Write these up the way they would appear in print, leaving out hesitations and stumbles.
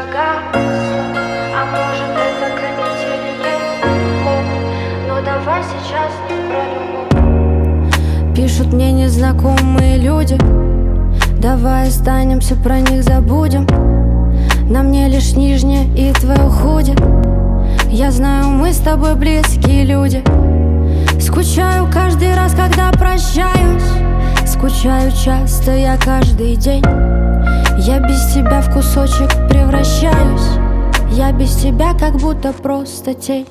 погасло. А может это канители есть любовь, но давай сейчас не про любовь. Пишут мне незнакомые люди, давай останемся, про них забудем. На мне лишь нижнее и твое худи. Я знаю, мы с тобой близкие люди. Скучаю каждый раз, когда прощаюсь. Скучаю часто я каждый день. Я без тебя в кусочек превращаюсь. Я без тебя как будто просто тень.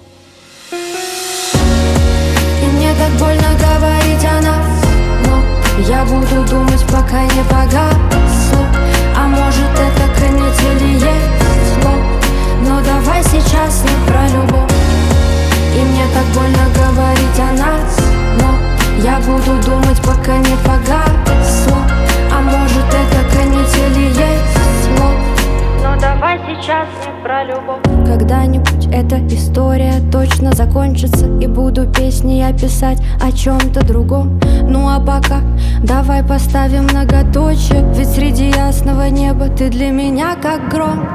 И мне так больно говорить о нас, но я буду думать, пока не погасло. А может это канители есть любовь, но давай сейчас не про любовь. И мне так больно говорить о нас, но я буду думать, пока не погасло. А может это канители есть любовь, но давай сейчас не про любовь. когда-нибудь эта история точно закончится, и буду песни я писать о чем-то другом. Ну а пока давай поставим многоточие, ведь среди ясного неба ты для меня как гром.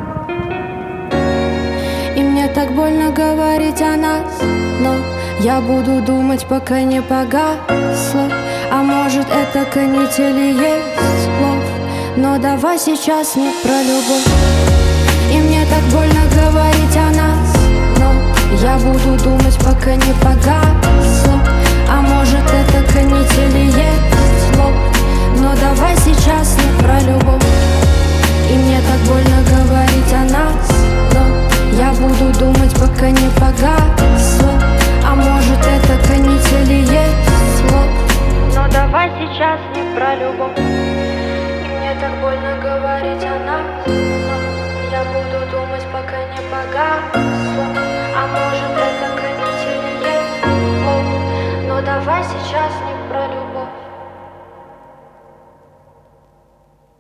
И мне так больно говорить о нас, но я буду думать, пока не погасло. А может это канители есть любовь, но давай сейчас не про любовь. И мне так больно говорить о нас, но я буду думать, пока не погасло. А может это канители есть любовь, но давай сейчас не про любовь. И мне так больно говорить о нас, но я буду думать, пока не погасло. А может это канители есть любовь, но давай сейчас не про любовь. И мне так больно говорить о нас, но я буду думать, пока не погасло. А может это канители есть любовь, но давай сейчас не про любовь.